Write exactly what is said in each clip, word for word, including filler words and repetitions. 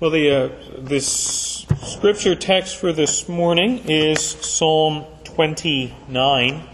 Well, the uh, this scripture text for this morning is Psalm twenty-nine.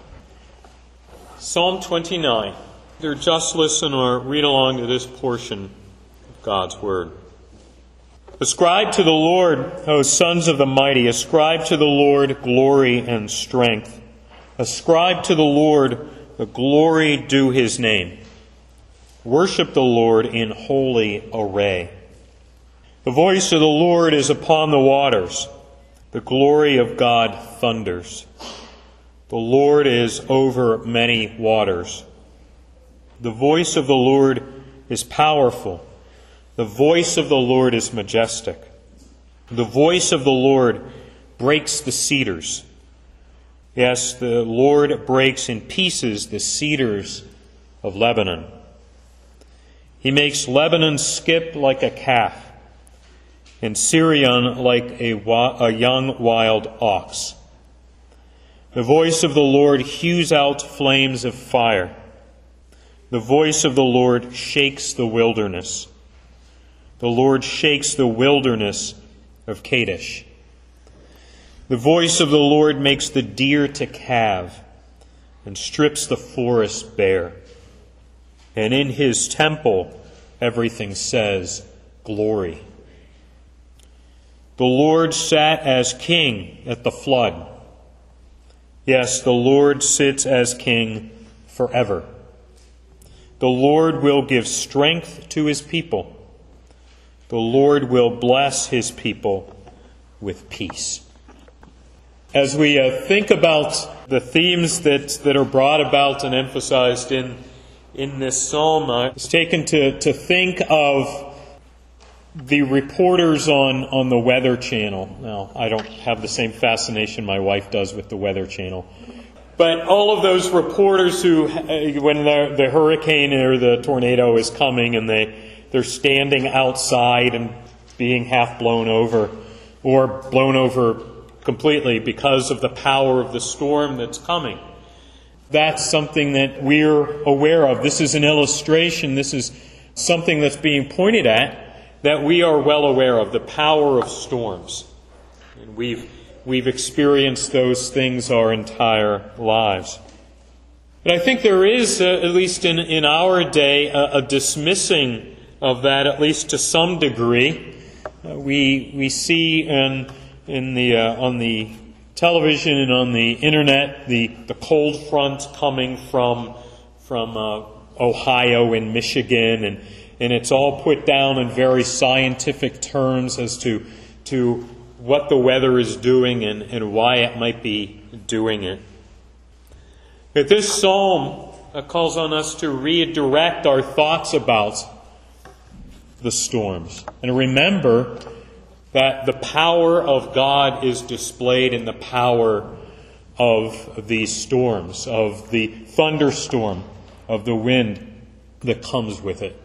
Psalm twenty-nine. Either just listen or read along to this portion of God's Word. Ascribe to the Lord, O sons of the mighty, ascribe to the Lord glory and strength. Ascribe to the Lord the glory due His name. Worship the Lord in holy array. The voice of the Lord is upon the waters. The glory of God thunders. The Lord is over many waters. The voice of the Lord is powerful. The voice of the Lord is majestic. The voice of the Lord breaks the cedars. Yes, the Lord breaks in pieces the cedars of Lebanon. He makes Lebanon skip like a calf, and Syrian like a, a young wild ox. The voice of the Lord hews out flames of fire. The voice of the Lord shakes the wilderness. The Lord shakes the wilderness of Kadesh. The voice of the Lord makes the deer to calve and strips the forest bare. And in His temple everything says, glory. The Lord sat as king at the flood. Yes, the Lord sits as king forever. The Lord will give strength to His people. The Lord will bless His people with peace. As we uh, think about the themes that, that are brought about and emphasized in, in this psalm, I was taken to, to think of the reporters on, on the Weather Channel. Now, I don't have the same fascination my wife does with the Weather Channel. But all of those reporters who, when the, the hurricane or the tornado is coming and they, they're standing outside and being half blown over or blown over completely because of the power of the storm that's coming. That's something that we're aware of. This is an illustration. This is something that's being pointed at that we are well aware of, the power of storms. And we've we've experienced those things our entire lives. But I think there is, uh, at least in, in our day, a, a dismissing of that, at least to some degree. Uh, we we see in in the uh, on the television and on the internet the, the cold front coming from from uh, Ohio and Michigan, and and it's all put down in very scientific terms as to to what the weather is doing and, and why it might be doing it. But this psalm uh, calls on us to redirect our thoughts about the storms and remember that the power of God is displayed in the power of these storms, of the thunderstorm, of the wind that comes with it.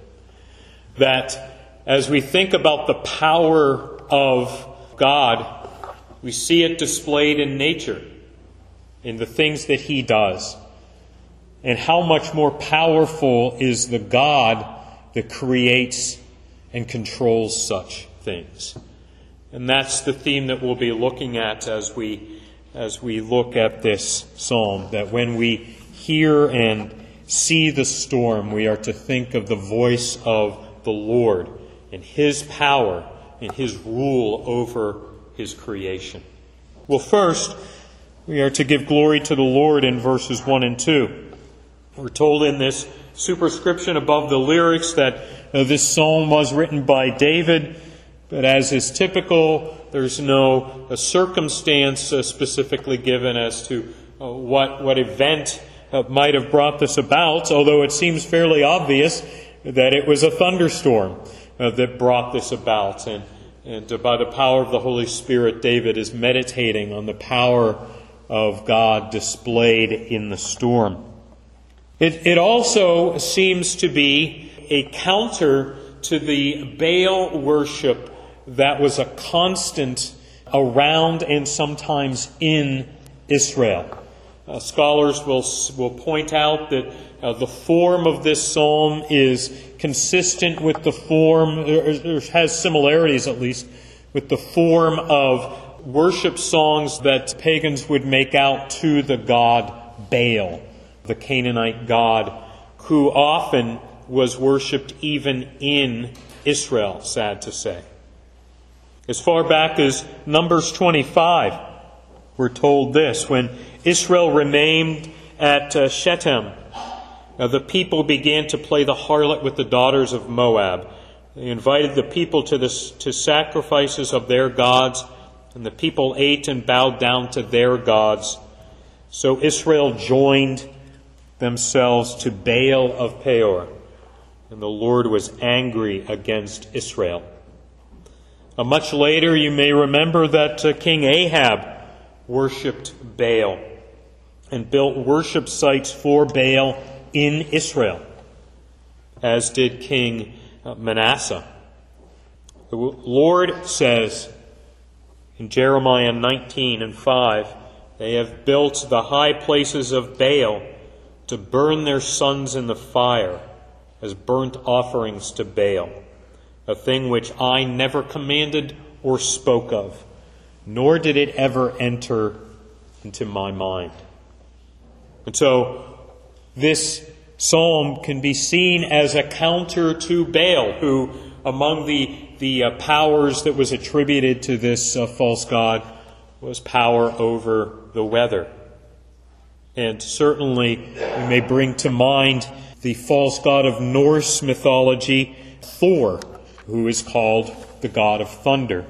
That as we think about the power of God, we see it displayed in nature, in the things that He does. And how much more powerful is the God that creates and controls such things. And that's the theme that we'll be looking at as we as we look at this psalm, that when we hear and see the storm, we are to think of the voice of the Lord and His power and His rule over His creation. Well, first, we are to give glory to the Lord in verses one and two. We're told in this superscription above the lyrics that uh, this psalm was written by David, but as is typical, there's no uh, circumstance uh, specifically given as to uh, what, what event uh, might have brought this about, although it seems fairly obvious that it was a thunderstorm uh, that brought this about. And, and uh, by the power of the Holy Spirit, David is meditating on the power of God displayed in the storm. It, it also seems to be a counter to the Baal worship that was a constant around and sometimes in Israel. Uh, scholars will will point out that uh, the form of this psalm is consistent with the form, or, or has similarities at least, with the form of worship songs that pagans would make out to the god Baal, the Canaanite god, who often was worshipped even in Israel, sad to say. As far back as Numbers twenty-five, we're told this: when Israel remained at uh, Shechem, uh, the people began to play the harlot with the daughters of Moab. They invited the people to, this, to sacrifices of their gods, and the people ate and bowed down to their gods. So Israel joined themselves to Baal of Peor, and the Lord was angry against Israel. Uh, much later, you may remember that uh, King Ahab worshipped Baal and built worship sites for Baal in Israel, as did King Manasseh. The Lord says in Jeremiah nineteen and five, they have built the high places of Baal to burn their sons in the fire as burnt offerings to Baal, a thing which I never commanded or spoke of, nor did it ever enter into my mind. And so this psalm can be seen as a counter to Baal, who among the, the uh, powers that was attributed to this uh, false god was power over the weather. And certainly we may bring to mind the false god of Norse mythology, Thor, who is called the god of thunder.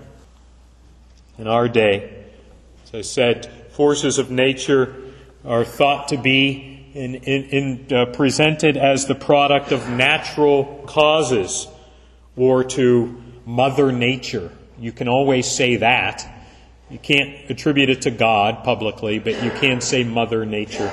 In our day, as I said, forces of nature are thought to be in, in, in, uh, presented as the product of natural causes, or to Mother Nature. You can always say that. You can't attribute it to God publicly, but you can say Mother Nature.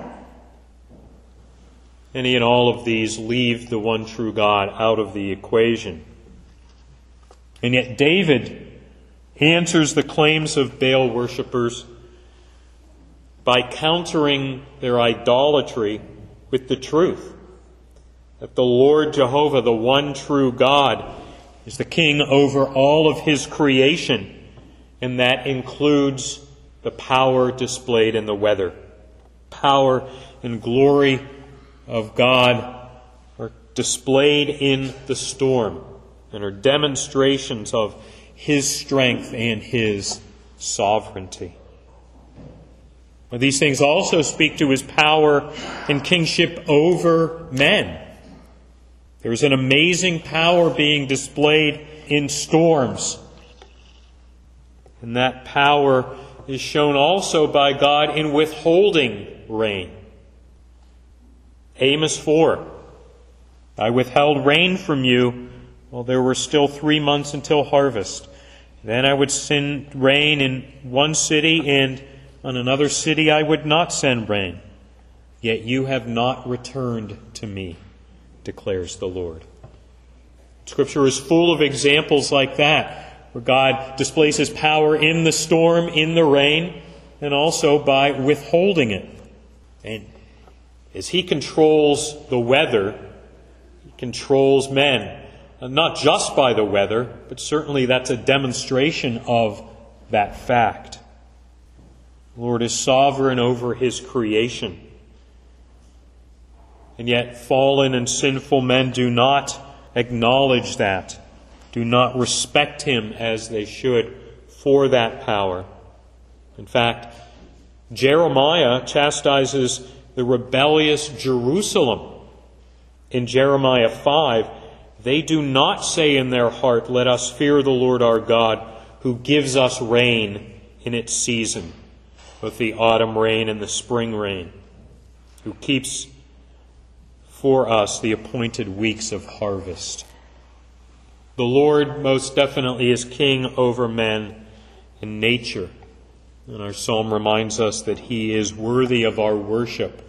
Any and all of these leave the one true God out of the equation. And yet David answers the claims of Baal worshippers by countering their idolatry with the truth that the Lord Jehovah, the one true God, is the king over all of his creation, and that includes the power displayed in the weather. Power and glory of God are displayed in the storm and are demonstrations of his strength and his sovereignty. But these things also speak to his power and kingship over men. There's an amazing power being displayed in storms. And that power is shown also by God in withholding rain. Amos four, I withheld rain from you while there were still three months until harvest. Then I would send rain in one city, and on another city I would not send rain. Yet you have not returned to me, declares the Lord. Scripture is full of examples like that, where God displays his power in the storm, in the rain, and also by withholding it. And as he controls the weather, he controls men. And not just by the weather, but certainly that's a demonstration of that fact. The Lord is sovereign over his creation. And yet fallen and sinful men do not acknowledge that, do not respect him as they should for that power. In fact, Jeremiah chastises the rebellious Jerusalem. In Jeremiah five, they do not say in their heart, let us fear the Lord our God, who gives us rain in its season, both the autumn rain and the spring rain, who keeps for us the appointed weeks of harvest. The Lord most definitely is king over men and nature. And our psalm reminds us that he is worthy of our worship.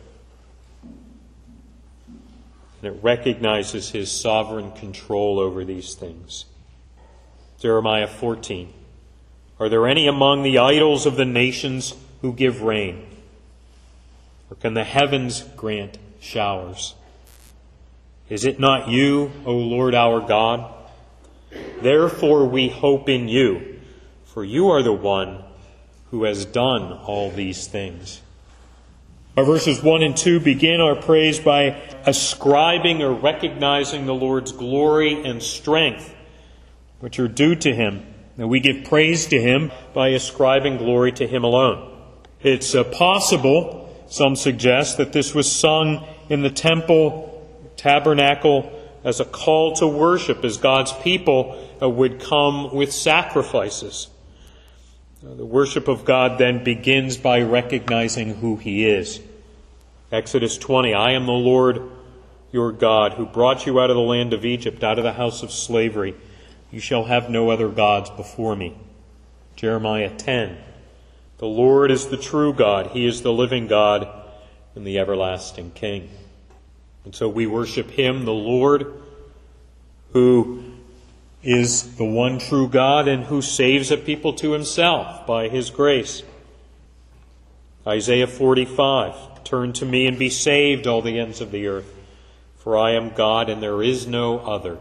And it recognizes his sovereign control over these things. Jeremiah fourteen. Are there any among the idols of the nations who give rain? Or can the heavens grant showers? Is it not you, O Lord our God? Therefore we hope in you, for you are the one who has done all these things. Our verses one and two begin our praise by ascribing or recognizing the Lord's glory and strength, which are due to Him. And we give praise to Him by ascribing glory to Him alone. It's uh, possible, some suggest, that this was sung in the temple tabernacle as a call to worship, as God's people uh, would come with sacrifices. Uh, the worship of God then begins by recognizing who He is. Exodus twenty, I am the Lord your God, who brought you out of the land of Egypt, out of the house of slavery. You shall have no other gods before me. Jeremiah ten, the Lord is the true God. He is the living God and the everlasting King. And so we worship Him, the Lord, who is the one true God and who saves a people to Himself by His grace. Isaiah forty-five, turn to me and be saved, all the ends of the earth, for I am God and there is no other.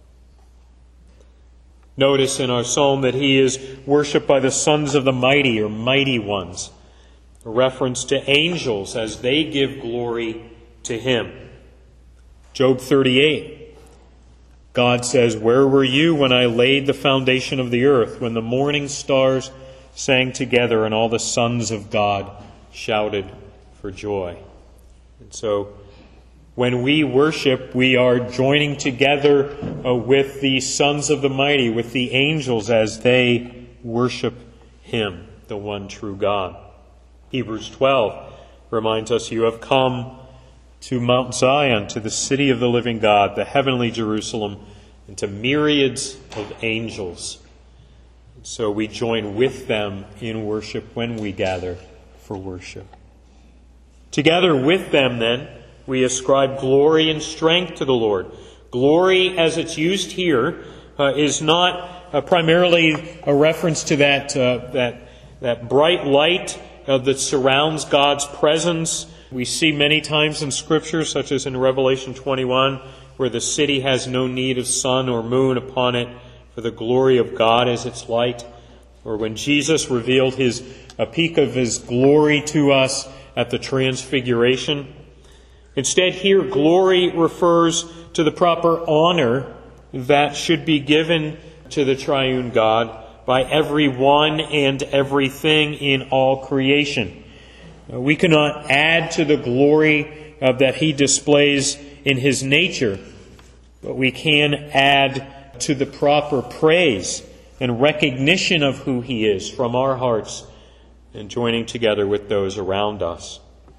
Notice in our psalm that He is worshipped by the sons of the mighty, or mighty ones, a reference to angels as they give glory to Him. Job thirty-eight, God says, where were you when I laid the foundation of the earth, when the morning stars sang together and all the sons of God shouted for joy? And so, when we worship, we are joining together uh, with the sons of the mighty, with the angels as they worship Him, the one true God. Hebrews twelve reminds us, you have come to Mount Zion, to the city of the living God, the heavenly Jerusalem, and to myriads of angels. And so we join with them in worship when we gather for worship. Together with them, then, we ascribe glory and strength to the Lord. Glory, as it's used here, uh, is not uh, primarily a reference to that uh, that that bright light uh, that surrounds God's presence. We see many times in Scripture, such as in Revelation twenty-one, where the city has no need of sun or moon upon it, for the glory of God is its light. Or when Jesus revealed his a peak of His glory to us at the Transfiguration. Instead, here, glory refers to the proper honor that should be given to the triune God by everyone and everything in all creation. We cannot add to the glory uh, that He displays in His nature, but we can add to the proper praise and recognition of who He is from our hearts and joining together with those around us.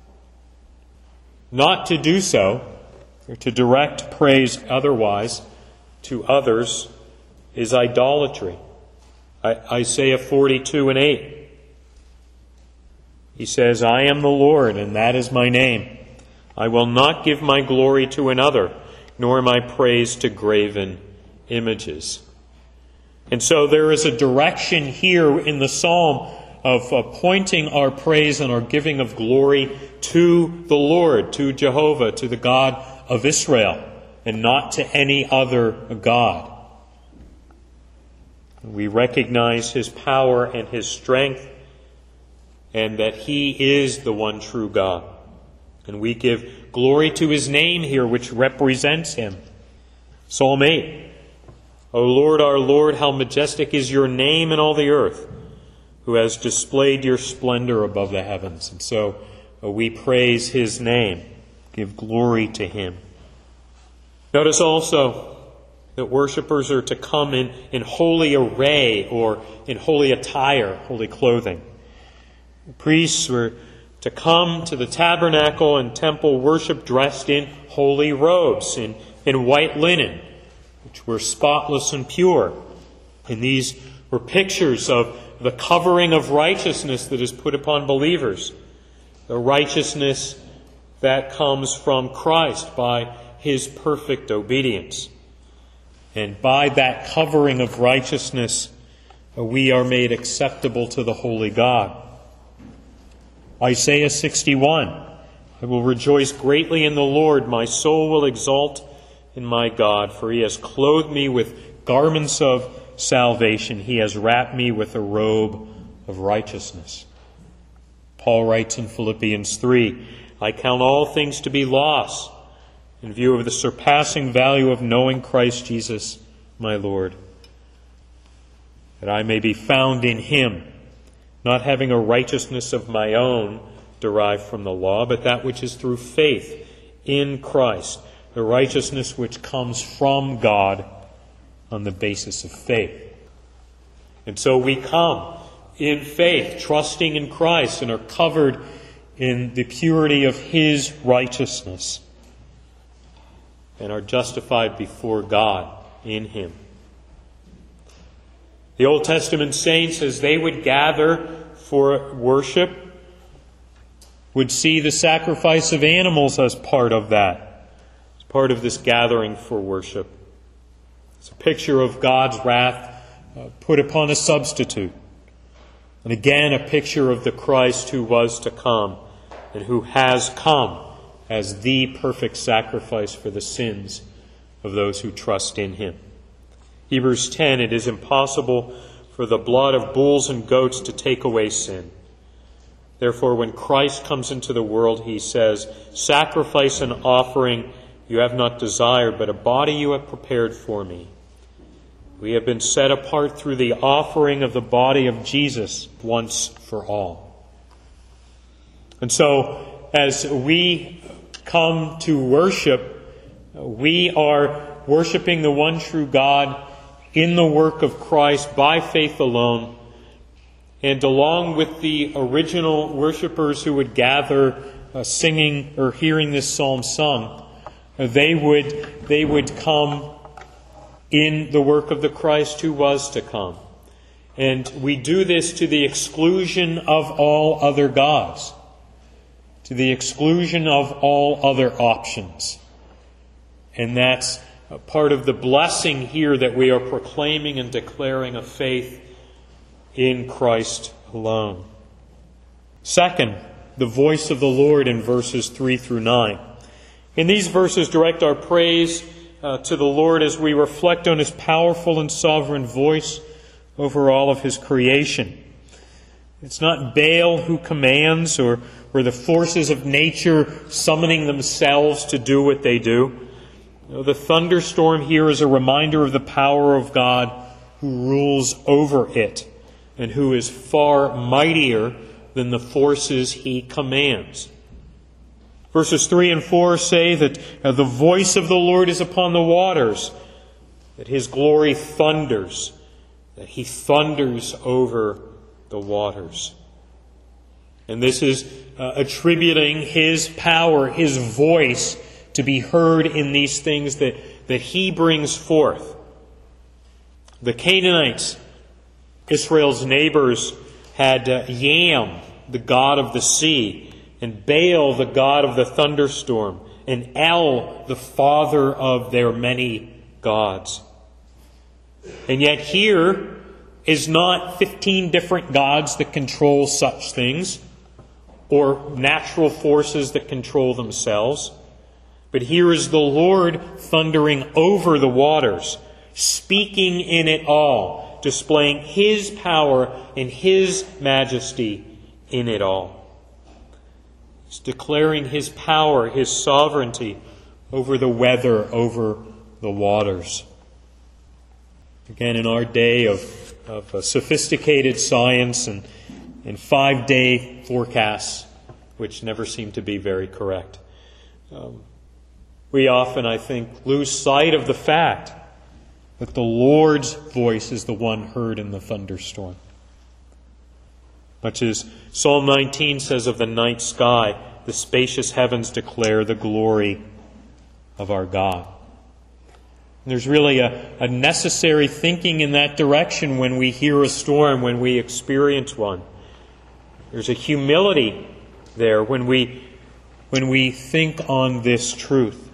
Not to do so, or to direct praise otherwise to others, is idolatry. Isaiah forty-two and eight. He says, I am the Lord, and that is my name. I will not give my glory to another, nor my praise to graven images. And so there is a direction here in the psalm of uh, pointing our praise and our giving of glory to the Lord, to Jehovah, to the God of Israel, and not to any other God. We recognize His power and His strength, and that He is the one true God. And we give glory to His name here, which represents Him. Psalm eight. O Lord, our Lord, how majestic is your name in all the earth, who has displayed your splendor above the heavens. And so uh, we praise His name, give glory to Him. Notice also that worshipers are to come in, in holy array or in holy attire, holy clothing. The priests were to come to the tabernacle and temple worship dressed in holy robes, in, in white linen, which were spotless and pure. And these were pictures of the covering of righteousness that is put upon believers. The righteousness that comes from Christ by His perfect obedience. And by that covering of righteousness, we are made acceptable to the holy God. Isaiah sixty-one I will rejoice greatly in the Lord. My soul will exult in my God, for he has clothed me with garments of salvation. He has wrapped me with a robe of righteousness. Paul writes in Philippians three, I count all things to be loss in view of the surpassing value of knowing Christ Jesus, my Lord, that I may be found in him, not having a righteousness of my own derived from the law, but that which is through faith in Christ, the righteousness which comes from God on the basis of faith. And so we come in faith, trusting in Christ, and are covered in the purity of his righteousness, and are justified before God in him. The Old Testament saints, as they would gather for worship, would see the sacrifice of animals as part of that, as part of this gathering for worship. It's a picture of God's wrath uh, put upon a substitute. And again, a picture of the Christ who was to come and who has come as the perfect sacrifice for the sins of those who trust in him. Hebrews ten, it is impossible for the blood of bulls and goats to take away sin. Therefore, when Christ comes into the world, he says, sacrifice and offering you have not desired, but a body you have prepared for me. We have been set apart through the offering of the body of Jesus once for all. And so, as we come to worship, we are worshiping the one true God in the work of Christ by faith alone. And along with the original worshipers who would gather uh, singing or hearing this psalm sung, uh, they would they would come in the work of the Christ who was to come. And we do this to the exclusion of all other gods, to the exclusion of all other options. And that's part of the blessing here that we are proclaiming and declaring a faith in Christ alone. Second, the voice of the Lord in verses three through nine. In these verses, direct our praise uh, to the Lord as we reflect on his powerful and sovereign voice over all of his creation. It's not Baal who commands or, or the forces of nature summoning themselves to do what they do. No, the thunderstorm here is a reminder of the power of God who rules over it, and who is far mightier than the forces he commands. Verses three and four say that uh, the voice of the Lord is upon the waters, that his glory thunders, that he thunders over the waters. And this is uh, attributing his power, his voice, to be heard in these things that, that he brings forth. The Canaanites, Israel's neighbors, had uh, Yam, the god of the sea, and Baal, the god of the thunderstorm, and El, the father of their many gods. And yet here is not fifteen different gods that control such things, or natural forces that control themselves. But here is the Lord thundering over the waters, speaking in it all, displaying his power and his majesty in it all. He's declaring his power, his sovereignty over the weather, over the waters. Again, in our day of, of uh, sophisticated science and, and five-day forecasts, which never seem to be very correct, um, we often, I think, lose sight of the fact that the Lord's voice is the one heard in the thunderstorm. Much as Psalm nineteen says of the night sky, the spacious heavens declare the glory of our God. And there's really a, a necessary thinking in that direction when we hear a storm, when we experience one. There's a humility there when we, when we think on this truth.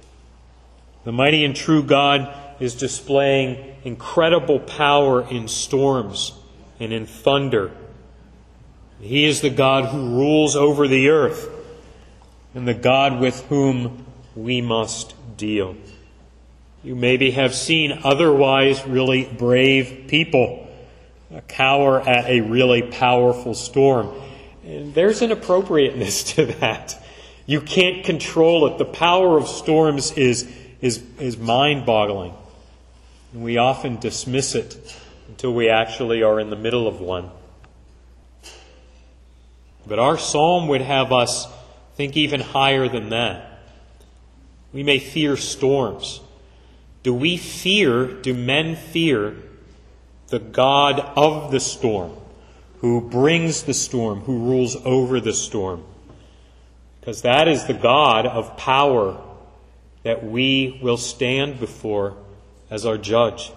The mighty and true God is displaying incredible power in storms and in thunder. He is the God who rules over the earth. and the God with whom we must deal. You maybe have seen otherwise really brave people cower at a really powerful storm. And there's an appropriateness to that. You can't control it. The power of storms is, is, is mind-boggling. And we often dismiss it until we actually are in the middle of one. But our psalm would have us think even higher than that. We may fear storms. Do we fear, do men fear the God of the storm, who brings the storm, who rules over the storm? Because that is the God of power that we will stand before as our judge.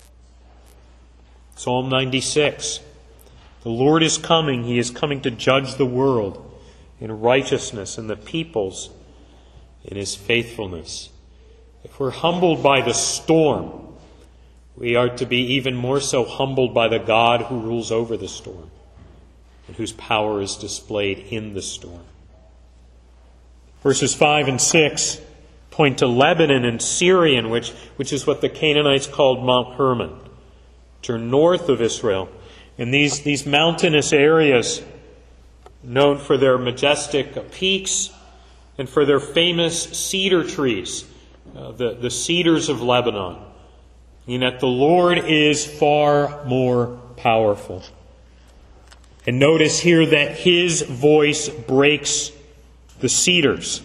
Psalm ninety-six. The Lord is coming. He is coming to judge the world in righteousness and the peoples in His faithfulness. If we're humbled by the storm, we are to be even more so humbled by the God who rules over the storm and whose power is displayed in the storm. Verses five and six point to Lebanon and Syrian, which, which is what the Canaanites called Mount Hermon, which are north of Israel. And these, these mountainous areas, known for their majestic peaks and for their famous cedar trees, uh, the, the cedars of Lebanon. And that the Lord is far more powerful. And notice here that His voice breaks the cedars.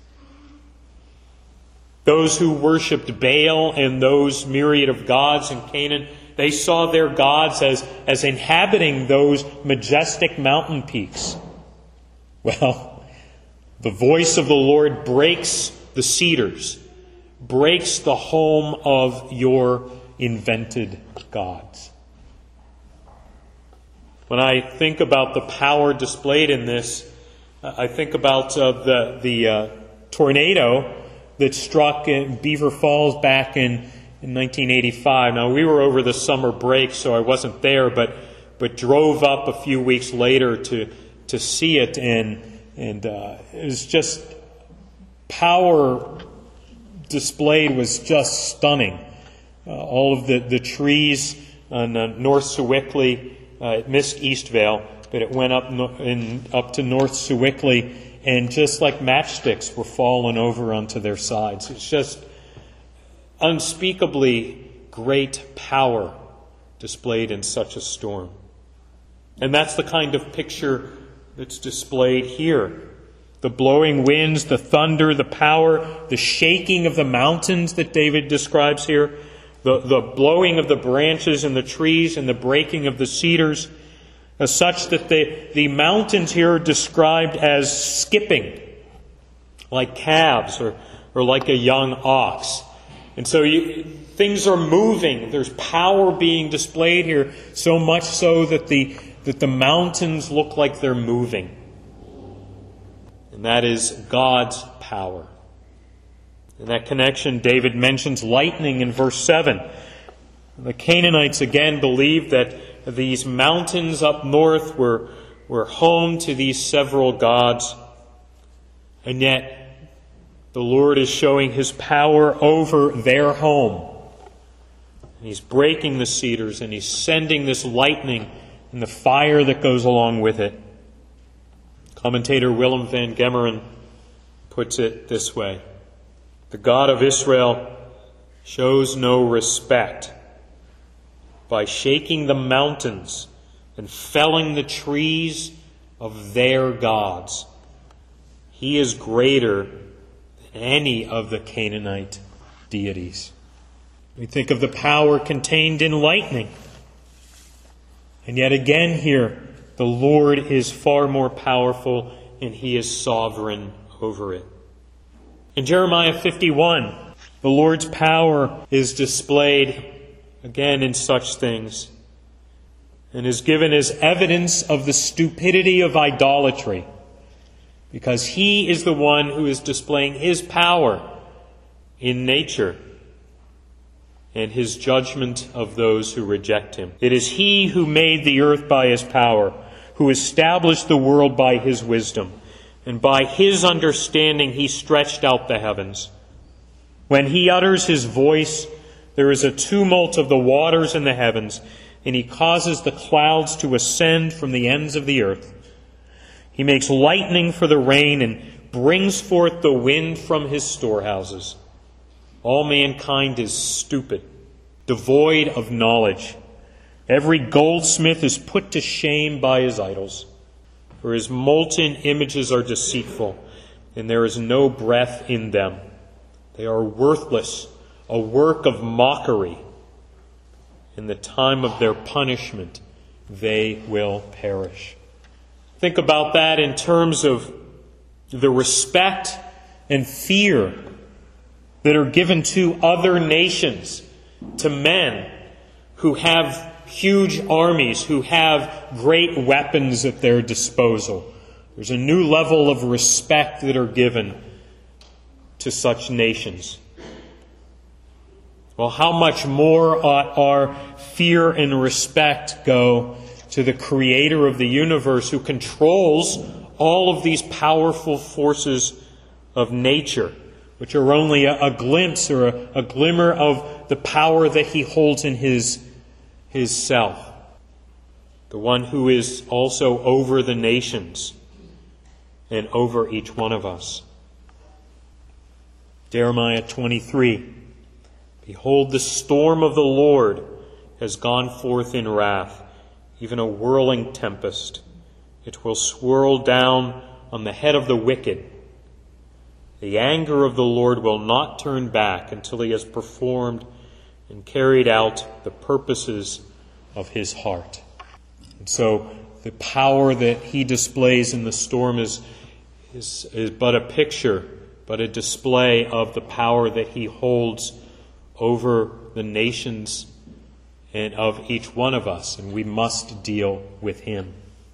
Those who worshipped Baal and those myriad of gods in Canaan, they saw their gods as, as inhabiting those majestic mountain peaks. Well, the voice of the Lord breaks the cedars, breaks the home of your invented gods. When I think about the power displayed in this, I think about uh, the, the uh, tornado that struck in Beaver Falls back in, in nineteen eighty-five. Now, we were over the summer break, so I wasn't there, but but drove up a few weeks later to to see it, and and uh, it was just power displayed was just stunning. Uh, all of the, the trees on uh, North Sewickley, uh, it missed Eastvale, but it went up no, in, up to North Sewickley, and just like matchsticks were falling over onto their sides. It's just unspeakably great power displayed in such a storm. And that's the kind of picture that's displayed here. The blowing winds, the thunder, the power, the shaking of the mountains that David describes here, the, the blowing of the branches and the trees and the breaking of the cedars, as such that the, the mountains here are described as skipping, like calves or, or like a young ox. And so you, things are moving. There's power being displayed here, so much so that the, that the mountains look like they're moving. And that is God's power. In that connection, David mentions lightning in verse seven. The Canaanites again believed that these mountains up north were, were home to these several gods. And yet, the Lord is showing His power over their home. And He's breaking the cedars, and He's sending this lightning and the fire that goes along with it. Commentator Willem van Gemeren puts it this way: the God of Israel shows no respect by shaking the mountains and felling the trees of their gods. He is greater than any of the Canaanite deities. We think of the power contained in lightning. And yet again here, the Lord is far more powerful, and He is sovereign over it. In Jeremiah fifty-one, the Lord's power is displayed again in such things, and is given as evidence of the stupidity of idolatry, because He is the one who is displaying His power in nature and His judgment of those who reject Him. It is He who made the earth by His power, who established the world by His wisdom, and by his understanding he stretched out the heavens. When he utters his voice, there is a tumult of the waters in the heavens, and he causes the clouds to ascend from the ends of the earth. He makes lightning for the rain and brings forth the wind from his storehouses. All mankind is stupid, devoid of knowledge. Every goldsmith is put to shame by his idols, for his molten images are deceitful, and there is no breath in them. They are worthless, a work of mockery. In the time of their punishment, they will perish. Think about that in terms of the respect and fear that are given to other nations, to men who have huge armies, who have great weapons at their disposal. There's a new level of respect that are given to such nations. Well, how much more ought our fear and respect go to the Creator of the universe, who controls all of these powerful forces of nature, which are only a, a glimpse or a, a glimmer of the power that he holds in his, his self. The one who is also over the nations and over each one of us. Jeremiah twenty-three. Behold, the storm of the Lord has gone forth in wrath, even a whirling tempest. It will swirl down on the head of the wicked. The anger of the Lord will not turn back until he has performed and carried out the purposes of his heart. And so the power that he displays in the storm is, is, is but a picture, but a display of the power that he holds over the nations and of each one of us, and we must deal with him.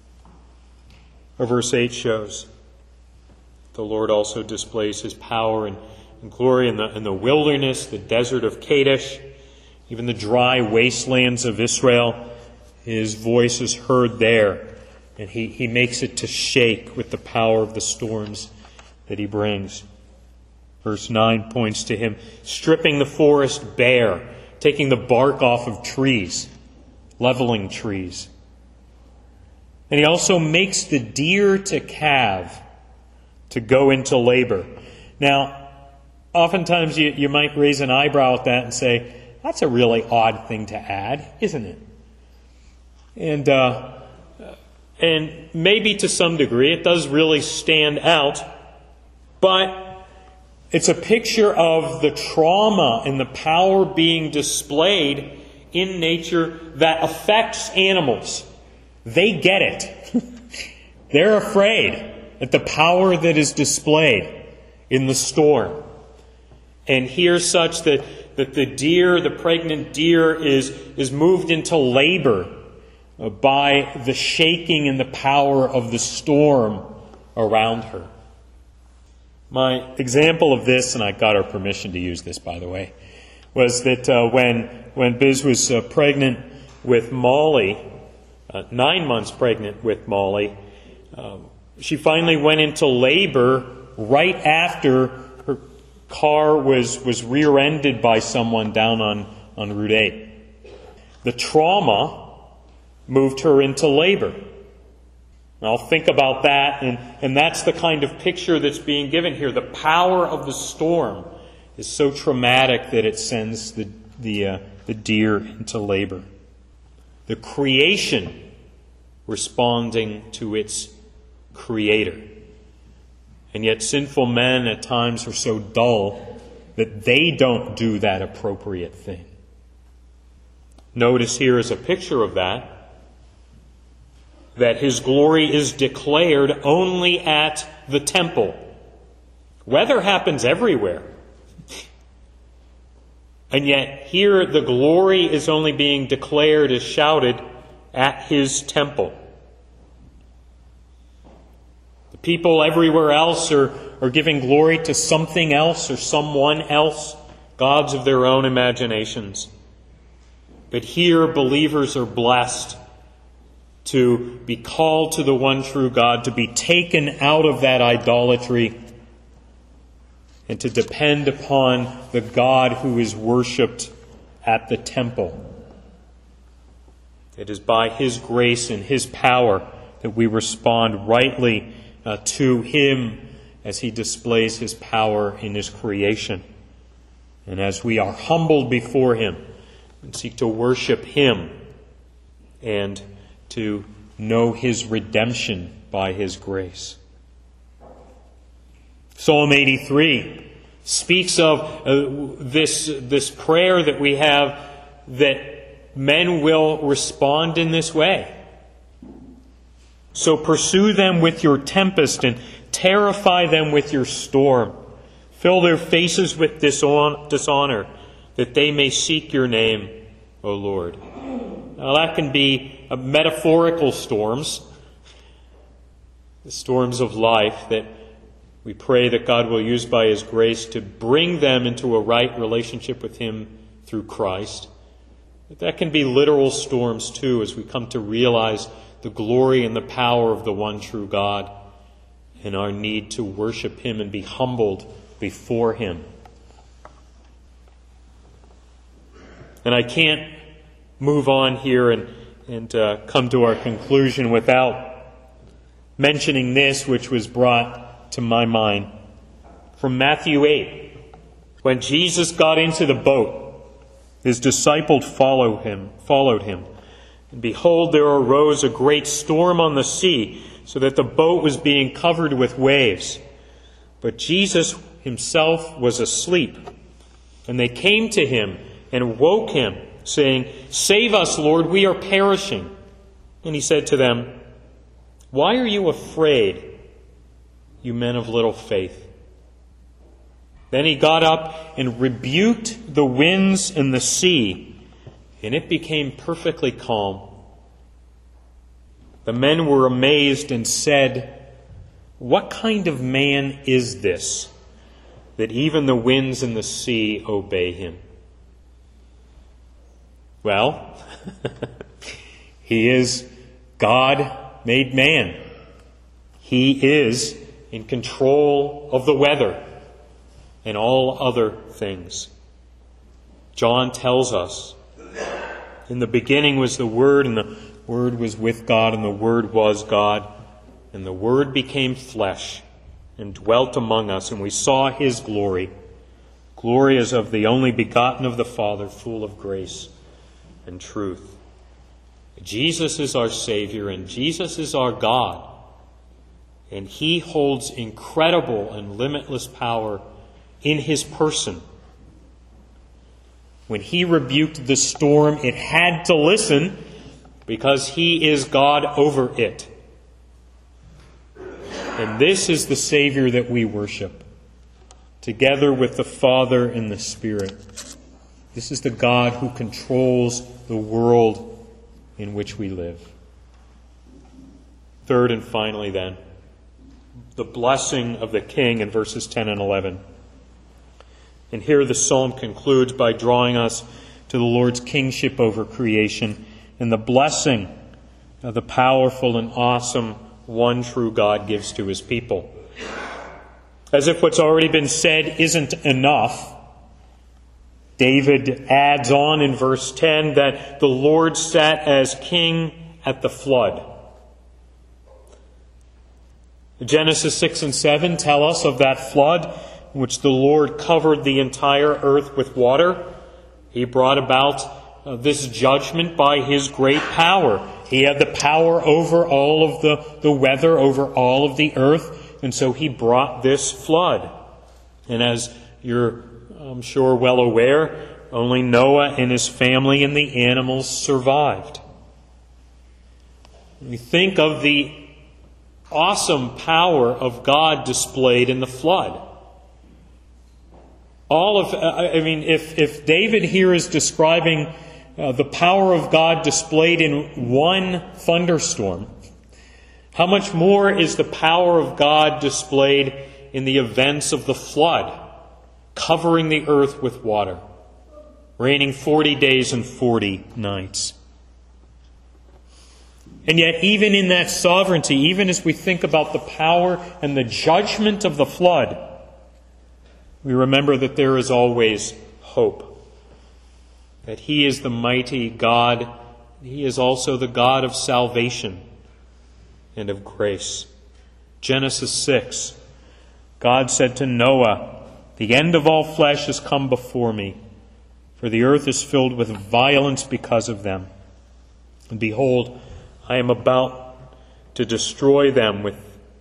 Our verse eight shows the Lord also displays his power and, and glory in the, in the wilderness, the desert of Kadesh, even the dry wastelands of Israel. His voice is heard there, and he, he makes it to shake with the power of the storms that he brings. Verse nine points to him stripping the forest bare, taking the bark off of trees, leveling trees. And he also makes the deer to calve, to go into labor. Now, oftentimes you, you might raise an eyebrow at that and say, that's a really odd thing to add, isn't it? And uh, and maybe to some degree it does really stand out, but it's a picture of the trauma and the power being displayed in nature that affects animals. They get it. They're afraid at the power that is displayed in the storm. And here such that, that the deer, the pregnant deer, is, is moved into labor by the shaking and the power of the storm around her. My example of this, and I got her permission to use this, by the way, was that uh, when when Biz was uh, pregnant with Molly, uh, nine months pregnant with Molly, uh, she finally went into labor right after her car was, was rear-ended by someone down on, on Route eight. The trauma moved her into labor. I'll think about that, and, and that's the kind of picture that's being given here. The power of the storm is so traumatic that it sends the the, uh, the deer into labor. The creation responding to its Creator. And yet sinful men at times are so dull that they don't do that appropriate thing. Notice here is a picture of that. That his glory is declared only at the temple. Weather happens everywhere. And yet here the glory is only being declared, is shouted at his temple. The people everywhere else are, are giving glory to something else or someone else, gods of their own imaginations. But here believers are blessed to be called to the one true God, to be taken out of that idolatry, and to depend upon the God who is worshipped at the temple. It is by His grace and His power that we respond rightly uh, to Him as He displays His power in His creation. And as we are humbled before Him and seek to worship Him and to know His redemption by His grace. Psalm eighty-three speaks of uh, this, this prayer that we have, that men will respond in this way. So pursue them with your tempest and terrify them with your storm. Fill their faces with dishonor, that they may seek your name, O Lord. Now that can be uh, metaphorical storms, the storms of life that we pray that God will use by His grace to bring them into a right relationship with Him through Christ. But that can be literal storms too, as we come to realize the glory and the power of the one true God and our need to worship Him and be humbled before Him. And I can't move on here and, and uh, come to our conclusion without mentioning this, which was brought to my mind from Matthew eight. When Jesus got into the boat, His disciples followed him, followed him. And behold, there arose a great storm on the sea, so that the boat was being covered with waves. But Jesus Himself was asleep. And they came to Him and woke Him, saying, "Save us, Lord, we are perishing." And He said to them, "Why are you afraid, you men of little faith?" Then He got up and rebuked the winds and the sea, and it became perfectly calm. The men were amazed and said, "What kind of man is this, that even the winds and the sea obey Him?" Well, He is God made man. He is in control of the weather and all other things. John tells us, "In the beginning was the Word, and the Word was with God, and the Word was God. And the Word became flesh and dwelt among us, and we saw His glory. Glory as of the only begotten of the Father, full of grace and truth." Jesus is our Savior, and Jesus is our God. And He holds incredible and limitless power in His person. When He rebuked the storm, it had to listen because He is God over it. And this is the Savior that we worship, together with the Father and the Spirit. This is the God who controls the world in which we live. Third and finally then, the blessing of the King in verses ten and eleven. And here the psalm concludes by drawing us to the Lord's kingship over creation and the blessing of the powerful and awesome one true God gives to His people. As if what's already been said isn't enough, David adds on in verse ten that the Lord sat as king at the flood. Genesis six and seven tell us of that flood in which the Lord covered the entire earth with water. He brought about uh, this judgment by His great power. He had the power over all of the, the weather, over all of the earth, and so He brought this flood. And as you're, I'm sure, well aware, only Noah and his family and the animals survived. We think of the awesome power of God displayed in the flood. All of, I mean, if, if David here is describing uh, the power of God displayed in one thunderstorm, how much more is the power of God displayed in the events of the flood, covering the earth with water, raining forty days and forty nights. And yet, even in that sovereignty, even as we think about the power and the judgment of the flood, we remember that there is always hope. That He is the mighty God. He is also the God of salvation and of grace. Genesis six, God said to Noah, "The end of all flesh has come before me, for the earth is filled with violence because of them. And behold, I am about to destroy them with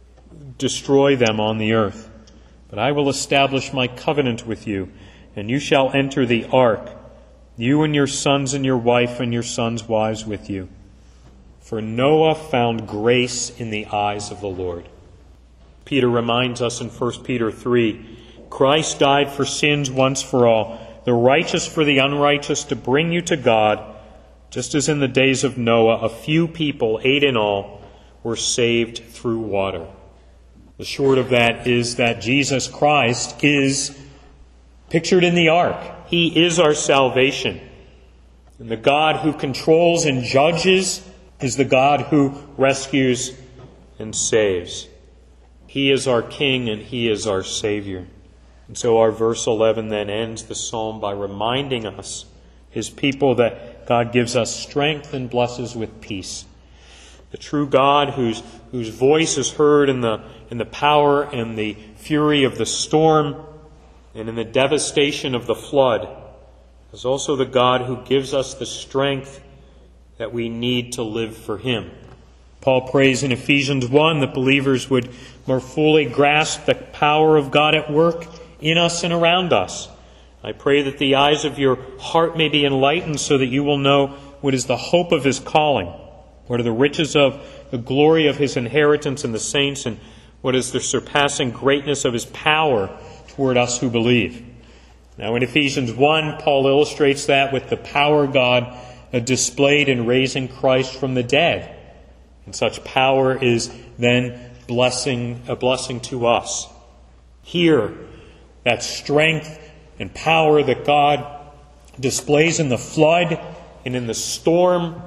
destroy them on the earth. But I will establish my covenant with you, and you shall enter the ark, you and your sons and your wife and your sons' wives with you. For Noah found grace in the eyes of the Lord." Peter reminds us in First Peter three, Christ died for sins once for all, the righteous for the unrighteous, to bring you to God, just as in the days of Noah, a few people, eight in all, were saved through water. The short of that is that Jesus Christ is pictured in the ark. He is our salvation. And the God who controls and judges is the God who rescues and saves. He is our King and He is our Savior. And so our verse eleven then ends the psalm by reminding us, His people, that God gives us strength and blesses with peace. The true God whose, whose voice is heard in the, in the power and the fury of the storm and in the devastation of the flood, is also the God who gives us the strength that we need to live for Him. Paul prays in Ephesians one that believers would more fully grasp the power of God at work in us and around us. I pray that the eyes of your heart may be enlightened so that you will know what is the hope of His calling, what are the riches of the glory of His inheritance in the saints, and what is the surpassing greatness of His power toward us who believe. Now in Ephesians one, Paul illustrates that with the power God displayed in raising Christ from the dead. And such power is then blessing, a blessing to us. Here, that strength and power that God displays in the flood and in the storm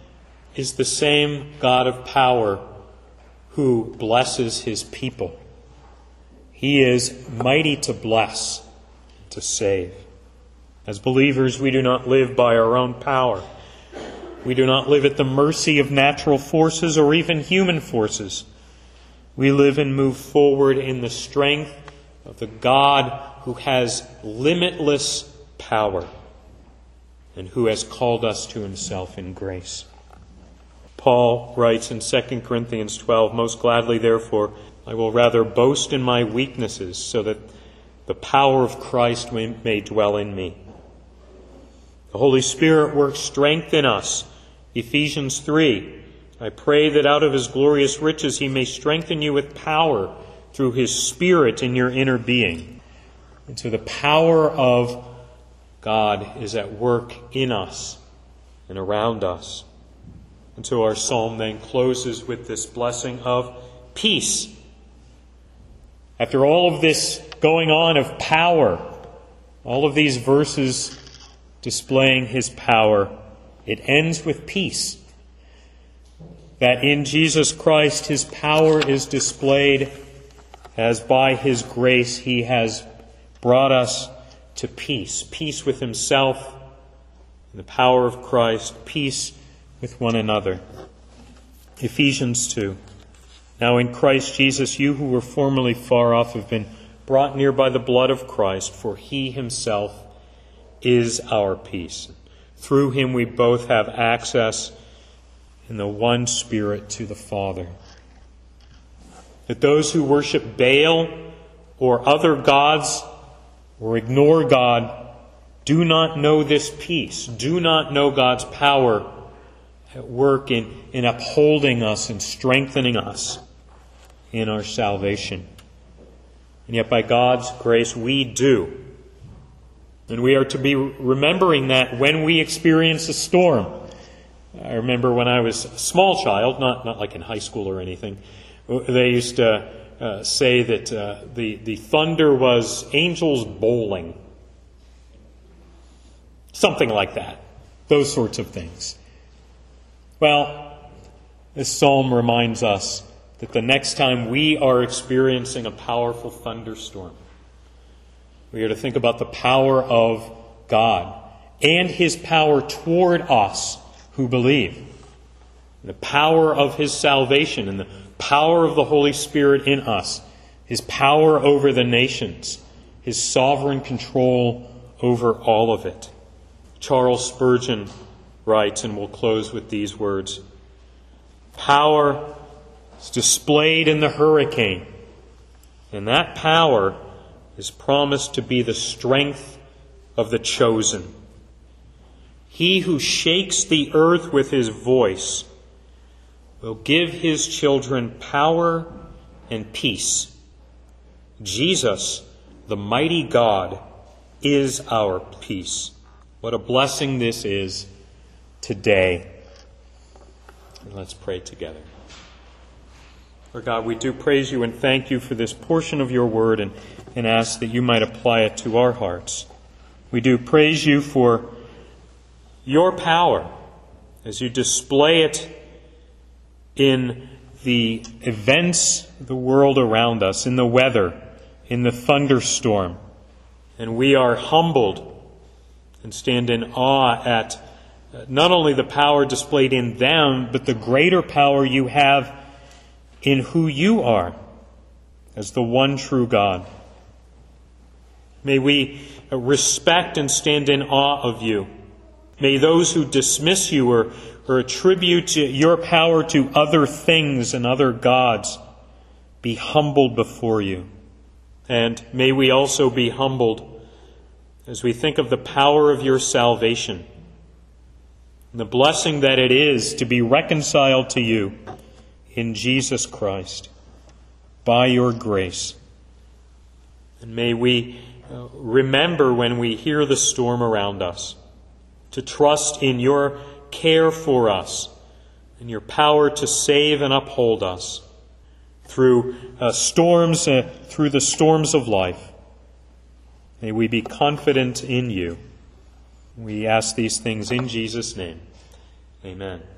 is the same God of power who blesses His people. He is mighty to bless, to save. As believers, we do not live by our own power. We do not live at the mercy of natural forces or even human forces. We live and move forward in the strength of the God who has limitless power and who has called us to Himself in grace. Paul writes in Second Corinthians twelve, "Most gladly, therefore, I will rather boast in my weaknesses, so that the power of Christ may dwell in me." The Holy Spirit works strength in us. Ephesians three, "I pray that out of His glorious riches He may strengthen you with power through His Spirit in your inner being." And so the power of God is at work in us and around us. And so our psalm then closes with this blessing of peace. After all of this going on of power, all of these verses displaying His power, it ends with peace. That in Jesus Christ His power is displayed as by His grace He has brought us to peace. Peace with Himself, in the power of Christ, peace with one another. Ephesians two. "Now in Christ Jesus, you who were formerly far off have been brought near by the blood of Christ, for He Himself is our peace. Through Him we both have access in the one Spirit to the Father." That those who worship Baal or other gods or ignore God do not know this peace, do not know God's power at work in, in upholding us and strengthening us in our salvation. And yet by God's grace we do. And we are to be remembering that when we experience a storm. I remember when I was a small child, not, not like in high school or anything, they used to uh, say that uh, the, the thunder was angels bowling. Something like that. Those sorts of things. Well, This psalm reminds us that the next time we are experiencing a powerful thunderstorm, we are to think about the power of God and His power toward us who believe. The power of His salvation and the power of the Holy Spirit in us. His power over the nations. His sovereign control over all of it. Charles Spurgeon writes, and we'll close with these words, "Power is displayed in the hurricane, and that power is promised to be the strength of the chosen. He who shakes the earth with his voice will give his children power and peace. Jesus, the mighty God, is our peace." What a blessing this is today. And let's pray together. Lord God, we do praise you and thank you for this portion of your word and, and ask that you might apply it to our hearts. We do praise you for your power as you display it in the events of the world around us, in the weather, in the thunderstorm. And we are humbled and stand in awe at not only the power displayed in them, but the greater power you have in who you are as the one true God. May we respect and stand in awe of you. May those who dismiss you or, or attribute your power to other things and other gods be humbled before you. And may we also be humbled as we think of the power of your salvation and the blessing that it is to be reconciled to you in Jesus Christ by your grace. And may we remember when we hear the storm around us to trust in your care for us and your power to save and uphold us through uh, storms, uh, through the storms of life. May we be confident in you. We ask these things in Jesus' name. Amen.